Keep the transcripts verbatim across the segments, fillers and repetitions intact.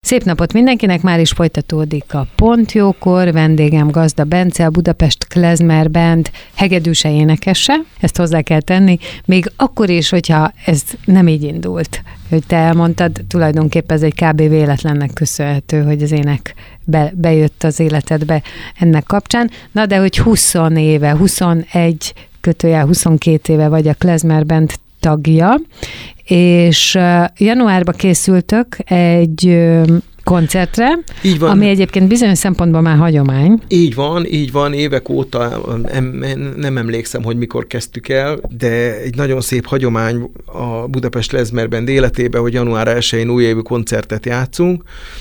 Szép napot mindenkinek, már is folytatódik a Pont Jókor, vendégem Gazda Bence, a Budapest Klezmer Band hegedűse énekese, ezt hozzá kell tenni, még akkor is, hogyha ez nem így indult, hogy te elmondtad, tulajdonképpen ez egy kb. Véletlennek köszönhető, hogy az ének be, bejött az életedbe ennek kapcsán, na de hogy húsz éve, huszonegy kötőjel huszonkettő éve vagy a Klezmer Band tagja, és januárban készültök egy koncertre, így van. Ami egyébként bizonyos szempontból már hagyomány. Így van, így van, évek óta nem emlékszem, hogy mikor kezdtük el, de egy nagyon szép hagyomány a Budapest Klezmer Band életében, hogy január elsején újévi koncertet játszunk,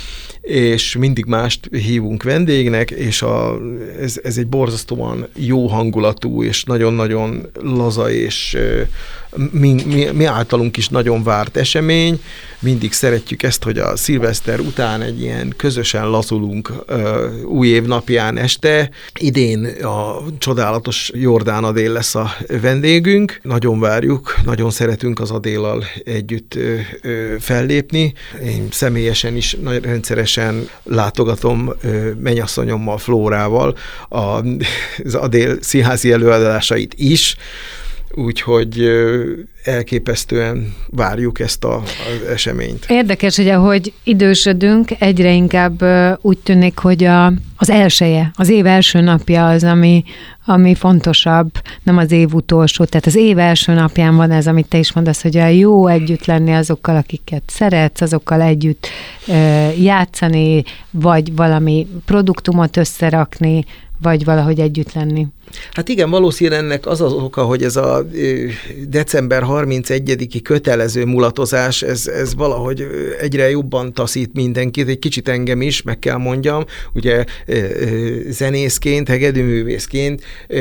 és mindig mást hívunk vendégnek, és a, ez, ez egy borzasztóan jó hangulatú, és nagyon-nagyon laza, és mi, mi, mi általunk is nagyon várt esemény. Mindig szeretjük ezt, hogy a szilveszter után egy ilyen közösen lazulunk uh, új év napján este. Idén a csodálatos Jordán Adél lesz a vendégünk. Nagyon várjuk, nagyon szeretünk az Adéllal együtt uh, uh, fellépni. Én személyesen is nagyon rendszeresen látogatom uh, mennyasszonyommal, Flórával a, az Adél színházi előadásait is, úgyhogy elképesztően várjuk ezt a, az eseményt. Érdekes, hogy ahogy idősödünk, egyre inkább úgy tűnik, hogy a, az elsője, az év első napja az, ami, ami fontosabb, nem az év utolsó. Tehát az év első napján van ez, amit te is mondasz, hogy a jó együtt lenni azokkal, akiket szeretsz, azokkal együtt játszani, vagy valami produktumot összerakni, vagy valahogy együtt lenni. Hát igen, valószínűleg ennek az az oka, hogy ez a december harmincegyediki kötelező mulatozás, ez, ez valahogy egyre jobban taszít mindenkit, egy kicsit engem is, meg kell mondjam, ugye zenészként, hegedűművészként,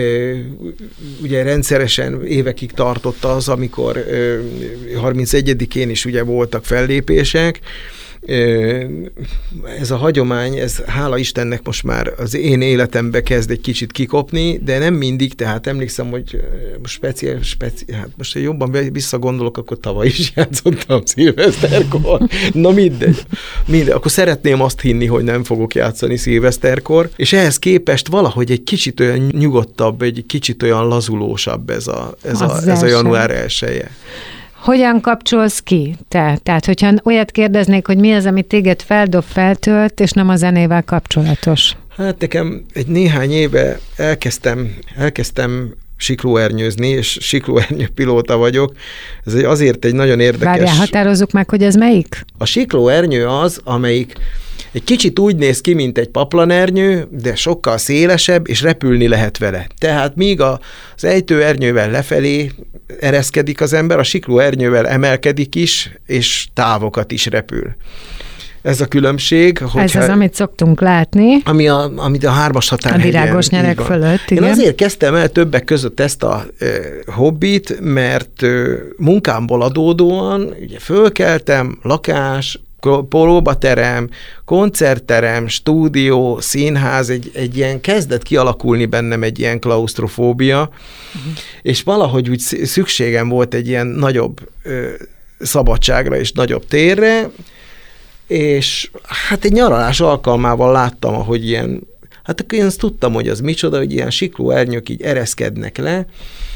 ugye rendszeresen évekig tartott az, amikor harmincegyedikén is ugye voltak fellépések. Ez a hagyomány, ez hála Istennek most már az én életembe kezd egy kicsit kikopni, de nem mindig, tehát emlékszem, hogy most speciál, speciál hát most jobban visszagondolok, akkor tavaly is játszottam szilveszterkor. Na mindegy. mindegy. Akkor szeretném azt hinni, hogy nem fogok játszani szilveszterkor, és ehhez képest valahogy egy kicsit olyan nyugodtabb, egy kicsit olyan lazulósabb ez a, ez a, ez a január elseje. Hogyan kapcsolsz ki te? Tehát, hogyha olyat kérdeznék, hogy mi az, ami téged feldob, feltölt, és nem a zenével kapcsolatos? Hát nekem egy néhány éve elkezdtem, elkezdtem siklóernyőzni, és siklóernyő pilóta vagyok. Ez azért egy nagyon érdekes... Várjál, határozzuk meg, hogy ez melyik? A siklóernyő az, amelyik egy kicsit úgy néz ki, mint egy paplanernyő, de sokkal szélesebb, és repülni lehet vele. Tehát míg az ejtőernyővel lefelé ereszkedik az ember, a siklóernyővel emelkedik is, és távokat is repül. Ez a különbség. Ez az, amit szoktunk látni. Ami a, amit a hármas határhegyen. A virágos nyerek fölött, igen. Én azért kezdtem el többek között ezt a e, hobbit, mert e, munkámból adódóan ugye fölkeltem, lakás, próbaterem, koncertterem, stúdió, színház, egy, egy ilyen kezdett kialakulni bennem egy ilyen klausztrofóbia, uh-huh. és valahogy úgy szükségem volt egy ilyen nagyobb ö, szabadságra és nagyobb térre, és hát egy nyaralás alkalmával láttam, ahogy ilyen, hát akkor én azt tudtam, hogy az micsoda, hogy ilyen siklóernyők így ereszkednek le,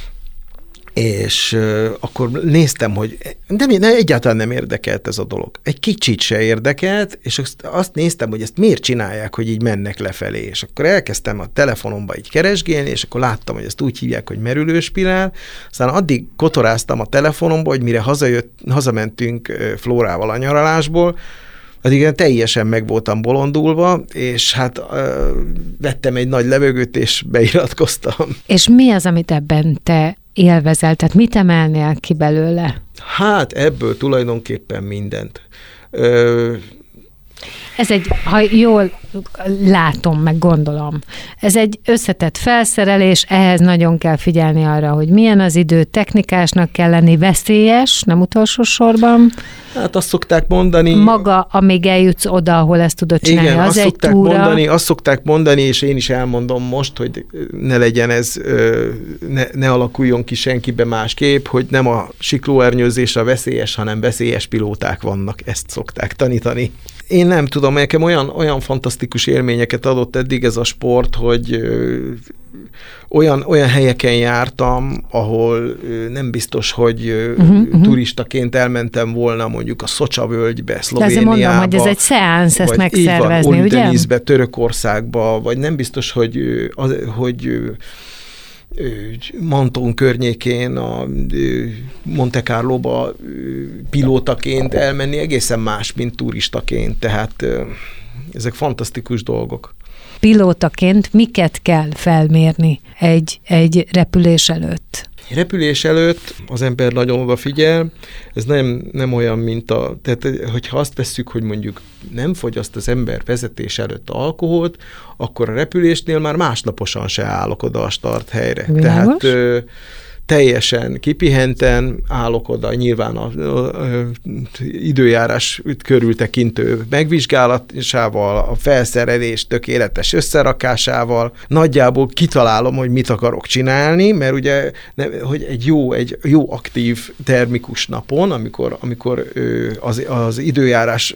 és uh, akkor néztem, hogy de nem, egyáltalán nem érdekelt ez a dolog. Egy kicsit se érdekelt, és azt, azt néztem, hogy ezt miért csinálják, hogy így mennek lefelé. És akkor elkezdtem a telefonomba így keresgélni, és akkor láttam, hogy ezt úgy hívják, hogy merülőspirál. Aztán addig kotoráztam a telefonomba, hogy mire hazajött, hazamentünk Flórával a nyaralásból, addig teljesen meg voltam bolondulva, és hát ö, vettem egy nagy levegőt, és beiratkoztam. És mi az, amit ebben te élvezel? Tehát mit emelnél ki belőle? Hát ebből tulajdonképpen mindent. Ö, ez egy, ha jól látom, meg gondolom, ez egy összetett felszerelés, ehhez nagyon kell figyelni arra, hogy milyen az idő, technikásnak kell lenni, veszélyes, nem utolsó sorban. Hát azt szokták mondani... Maga, amíg eljutsz oda, ahol ezt tudod csinálni, igen, az azt egy szokták túra. Mondani, azt szokták mondani, és én is elmondom most, hogy ne legyen ez, ne, ne alakuljon ki senkibe másképp, hogy nem a siklóernyőzés a veszélyes, hanem veszélyes pilóták vannak, ezt szokták tanítani. Én nem tudom, nekem olyan, olyan fantasztikus élményeket adott eddig ez a sport, hogy ö, olyan, olyan helyeken jártam, ahol ö, nem biztos, hogy ö, uh-huh, turistaként elmentem volna mondjuk a Szocsa völgybe, Szlovéniába. De mondom, hogy ez egy szeánsz ezt megszervezni, van, ugye? Oldenizbe, Törökországba, vagy nem biztos, hogy, az, hogy Manton környékén, a Monte Carloba pilótaként elmenni egészen más, mint turistaként, tehát ezek fantasztikus dolgok. Pilótaként miket kell felmérni egy, egy repülés előtt? Repülés előtt az ember nagyon odafigyel, ez nem, nem olyan, mint a... Tehát, hogyha azt vesszük, hogy mondjuk nem fogyaszt az ember vezetés előtt alkoholt, akkor a repülésnél már másnaposan se állok oda a start helyre. Világos? Tehát ö, teljesen kipihenten állok oda, nyilván az időjárás körültekintő megvizsgálatával, a felszerelés tökéletes összerakásával, nagyjából kitalálom, hogy mit akarok csinálni, mert ugye, hogy egy jó, egy jó aktív termikus napon, amikor, amikor az, az időjárás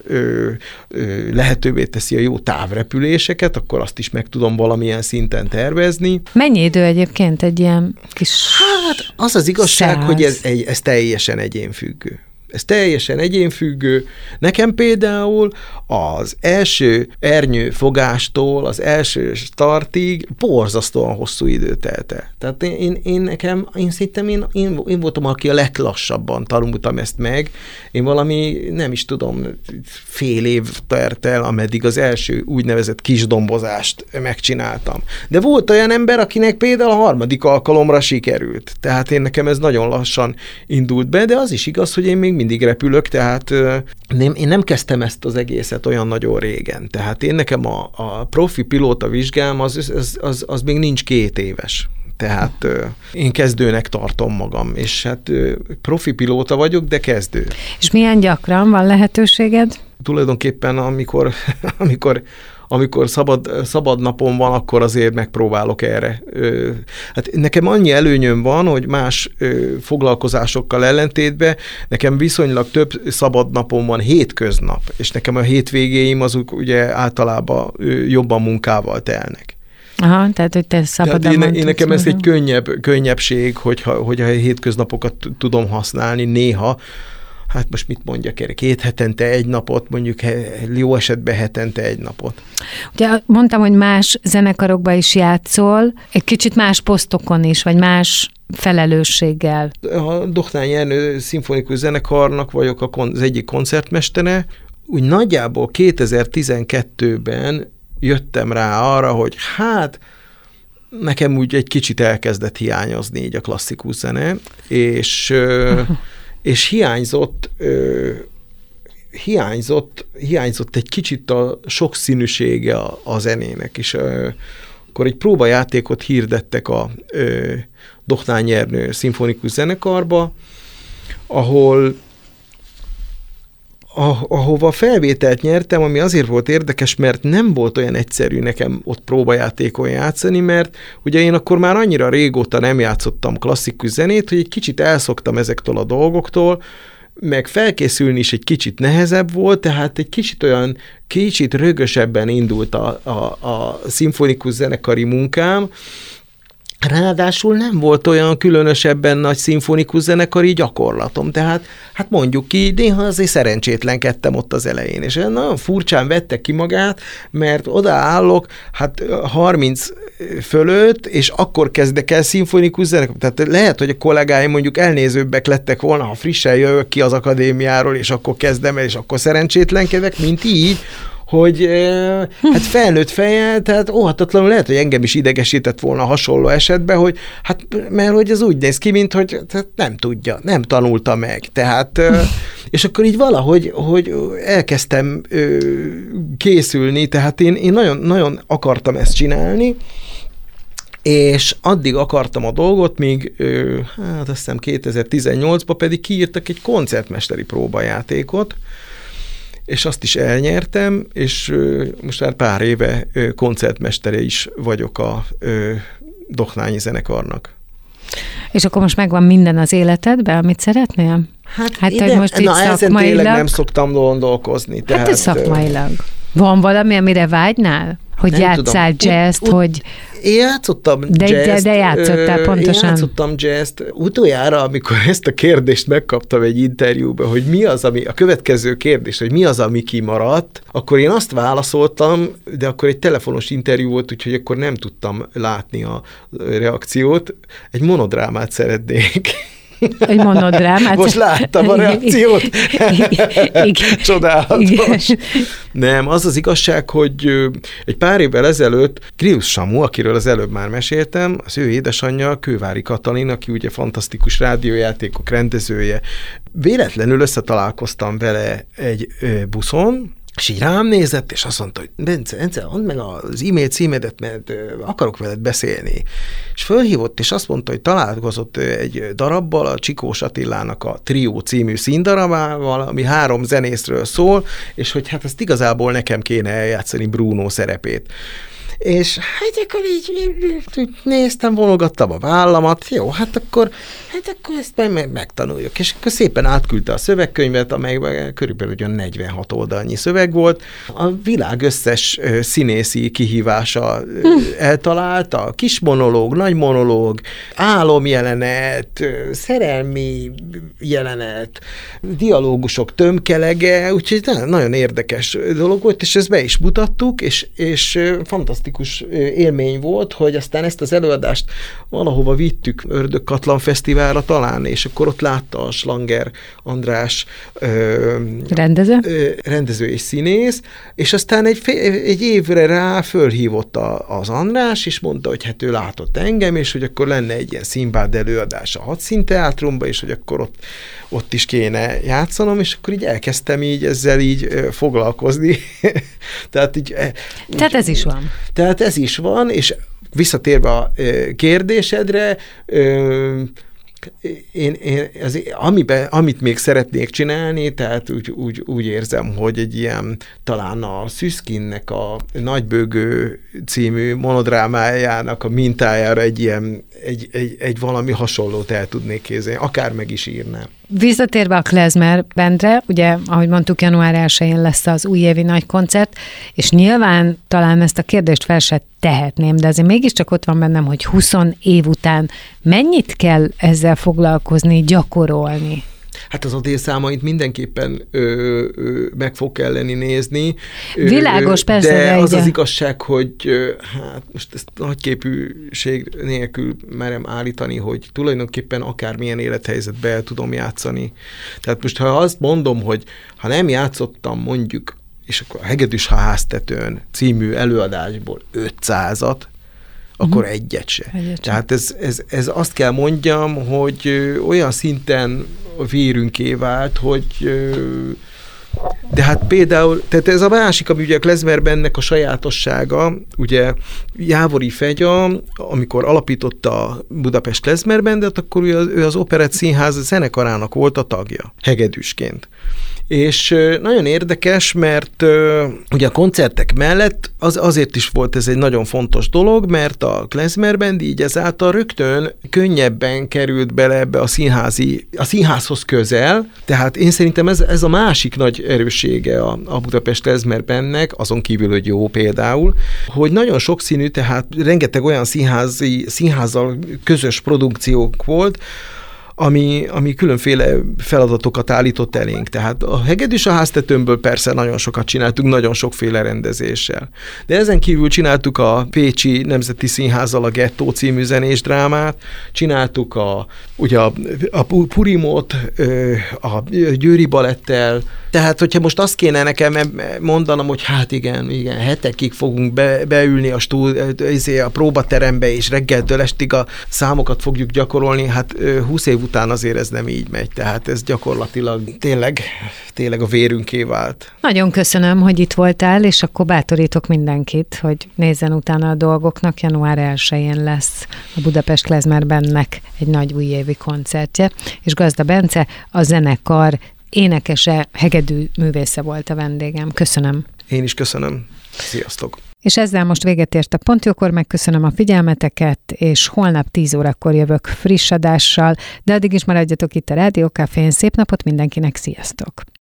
lehetővé teszi a jó távrepüléseket, akkor azt is meg tudom valamilyen szinten tervezni. Mennyi idő egyébként egy ilyen kis... Hát az az igazság, száz. hogy ez, ez teljesen egyénfüggő. Ez teljesen egyénfüggő. Nekem például az első ernyőfogástól az első startig borzasztóan hosszú idő telt el. Tehát én, én, én nekem, én szerintem én, én, én voltam, aki a leglassabban tanultam ezt meg. Én valami, nem is tudom, fél év telt el, ameddig az első úgynevezett kisdombozást megcsináltam. De volt olyan ember, akinek például a harmadik alkalomra sikerült. Tehát én nekem ez nagyon lassan indult be, de az is igaz, hogy én még mindig repülök, tehát nem, én nem kezdtem ezt az egészet olyan nagyon régen. Tehát én nekem a, a profi pilóta vizsgám az, az, az, az még nincs két éves. Tehát én kezdőnek tartom magam, és hát profi pilóta vagyok, de kezdő. És milyen gyakran van lehetőséged? Tulajdonképpen amikor, amikor amikor szabad, szabad napon van, akkor azért megpróbálok erre. Hát nekem annyi előnyöm van, hogy más foglalkozásokkal ellentétben nekem viszonylag több szabad napon van hétköznap, és nekem a hétvégéim azok ugye általában jobban munkával telnek. Aha, tehát, hogy te szabadon én, én nekem ez egy könnyebb, könnyebbség, hogyha, hogyha a hétköznapokat tudom használni néha. Hát most mit mondjak erre? Két hetente egy napot, mondjuk jó esetben hetente egy napot. Ugye mondtam, hogy más zenekarokban is játszol, egy kicsit más posztokon is, vagy más felelősséggel. A Dohnányi Ernő szimfonikus zenekarnak vagyok az egyik koncertmestere. Úgy nagyjából kétezer-tizenkettőben jöttem rá arra, hogy hát nekem úgy egy kicsit elkezdett hiányozni így a klasszikus zene, és... és hiányzott, ö, hiányzott, hiányzott egy kicsit a sokszínűsége a, a zenének, és ö, akkor egy próbajátékot hirdettek a ö, Dohnányi Ernő szimfonikus zenekarba, ahol ahova felvételt nyertem, ami azért volt érdekes, mert nem volt olyan egyszerű nekem ott próbajátékon játszani, mert ugye én akkor már annyira régóta nem játszottam klasszikus zenét, hogy egy kicsit elszoktam ezektől a dolgoktól, meg felkészülni is egy kicsit nehezebb volt, tehát egy kicsit olyan, kicsit rögösebben indult a, a, a szimfonikus zenekari munkám. Ráadásul nem volt olyan különösebben nagy szimfonikus zenekari gyakorlatom, tehát hát mondjuk ki, néha azért szerencsétlenkedtem ott az elején, és nagyon furcsán vette ki magát, mert odaállok, hát harminc fölött, és akkor kezdek el szimfonikus zenekar. Tehát lehet, hogy a kollégáim mondjuk elnézőbbek lettek volna, ha frissen jövök ki az akadémiáról, és akkor kezdem el, és akkor szerencsétlenkedek, mint így, hogy hát felnőtt fejjel, tehát óhatatlanul lehet, hogy engem is idegesített volna hasonló esetben, hogy hát, mert hogy ez úgy néz ki, mint hogy tehát nem tudja, nem tanulta meg. Tehát, és akkor így valahogy hogy elkezdtem készülni, tehát én, én nagyon, nagyon akartam ezt csinálni, és addig akartam a dolgot, míg hát azt hiszem kétezer-tizennyolcban pedig kiírtak egy koncertmesteri próbajátékot, és azt is elnyertem, és most már pár éve koncertmestere is vagyok a Dohnányi zenekarnak. És akkor most megvan minden az életedben, amit szeretnél? Hát, hát ide, hogy most na, itt ezen tényleg nem szoktam gondolkozni. Hát tehát, ez szakmailag. Van valami, amire vágynál? Hogy játsszál jazzt, hogy... Én játszottam de, jazzt. De, de játszottál, pontosan. Én játszottam jazzt. Utoljára, amikor ezt a kérdést megkaptam egy interjúban, hogy mi az, ami, a következő kérdés, hogy mi az, ami kimaradt, akkor én azt válaszoltam, de akkor egy telefonos interjú volt, úgyhogy akkor nem tudtam látni a reakciót. Egy monodrámát szeretnék. Egy monodrámát. Most láttam a reakciót. Igen. Csodálatos. Igen. Nem, az az igazság, hogy egy pár évvel ezelőtt Kriusz Samu, akiről az előbb már meséltem, az ő édesanyja, Kővári Katalin, aki ugye fantasztikus rádiójátékok rendezője. Véletlenül összetalálkoztam vele egy buszon, és így rám nézett, és azt mondta, hogy Bence, Bence, add meg az e-mail címedet, mert akarok veled beszélni. És fölhívott, és azt mondta, hogy találkozott egy darabbal, a Csikós Attilának a Trió című színdarabával, ami három zenészről szól, és hogy hát ezt igazából nekem kéne eljátszani Bruno szerepét. És hát akkor így, így néztem, vonogattam a vállamat, jó, hát akkor, hát akkor ezt meg, megtanuljuk. És akkor szépen átküldte a szövegkönyvet, amelyben körülbelül olyan negyvenhat oldalnyi szöveg volt. A világ összes színészi kihívása eltalálta, kis monológ, nagy monológ, álomjelenet, szerelmi jelenet, dialógusok tömkelege, úgyhogy nagyon érdekes dolog volt, és ezt be is mutattuk, és, és fantasztikus élmény volt, hogy aztán ezt az előadást valahova vittük, Ördögkatlan Fesztiválra talán, és akkor ott látta a Slanger András ö, rendező? Ö, rendező és színész, és aztán egy, egy évre rá fölhívott a, az András, és mondta, hogy hát ő látott engem, és hogy akkor lenne egy ilyen Színbád előadás a Hadszínteátrumban, és hogy akkor ott, ott is kéne játszanom, és akkor így elkezdtem így ezzel így foglalkozni. Tehát így... Tehát ez is van. Tehát ez is van, és visszatérve a kérdésedre, én, én az, amiben, amit még szeretnék csinálni, tehát úgy, úgy, úgy érzem, hogy egy ilyen, talán a Szüszkinnek a Nagybőgő című monodrámájának a mintájára egy ilyen, egy, egy, egy valami hasonlót el tudnék készíteni, akár meg is írnám. Visszatérve a Klezmer Bandre, ugye, ahogy mondtuk, január elsején lesz az újévi nagy koncert, és nyilván talán ezt a kérdést fel se tehetném, de azért mégiscsak ott van bennem, hogy húsz év után mennyit kell ezzel foglalkozni, gyakorolni? Hát az adélszámait mindenképpen ö, ö, meg fog kelleni nézni. Világos, persze. De, de az ide. az igazság, hogy hát most ezt nagyképűség nélkül merem állítani, hogy tulajdonképpen akármilyen élethelyzetbe el tudom játszani. Tehát most, ha azt mondom, hogy ha nem játszottam mondjuk, és akkor a Hegedűs háztetőn című előadásból ötszázat, akkor mm. egyet se. Egyet Tehát ez, ez, ez azt kell mondjam, hogy olyan szinten a vérünké vált, hogy de hát például, tehát ez a másik, ami ugye a Klezmerben ennek a sajátossága, ugye Jávori Fegya, amikor alapította a Budapest Klezmer Bandet, akkor ő az, ő az Operett Színház zenekarának volt a tagja, hegedűsként. És nagyon érdekes, mert ugye a koncertek mellett az, azért is volt ez egy nagyon fontos dolog, mert a Klezmer Band így ezáltal rögtön könnyebben került bele ebbe a színházi, a színházhoz közel, tehát én szerintem ez, ez a másik nagy erőssége a, a Budapest Klezmer Bandnek, azon kívül, hogy jó például, hogy nagyon sokszínű, tehát rengeteg olyan színházi, színházzal közös produkciók volt, ami, ami különféle feladatokat állított elénk. Tehát a hegedűs a háztetőmből persze nagyon sokat csináltuk, nagyon sokféle rendezéssel. De ezen kívül csináltuk a Pécsi Nemzeti Színházzal a Gettó című zenésdrámát, csináltuk a, ugye a, a Purimot, a Győri Balettel. Tehát, hogyha most azt kéne nekem mondanom, hogy hát igen, igen, hetekig fogunk be, beülni a, stúd, a próbaterembe, és reggeltől estig a számokat fogjuk gyakorolni, hát húsz év után azért ez nem így megy, tehát ez gyakorlatilag tényleg, tényleg a vérünké vált. Nagyon köszönöm, hogy itt voltál, és akkor bátorítok mindenkit, hogy nézzen utána a dolgoknak. január elsején lesz a Budapest Klezmer Bandnek egy nagy újévi koncertje, és Gazda Bence a zenekar énekese, hegedű művésze volt a vendégem. Köszönöm. Én is köszönöm. Sziasztok! És ezzel most véget ért a Pont Jókor, megköszönöm a figyelmeteket, és holnap tíz órakor jövök friss adással, de addig is maradjatok itt a Rádió Cafén. Szép napot mindenkinek, sziasztok!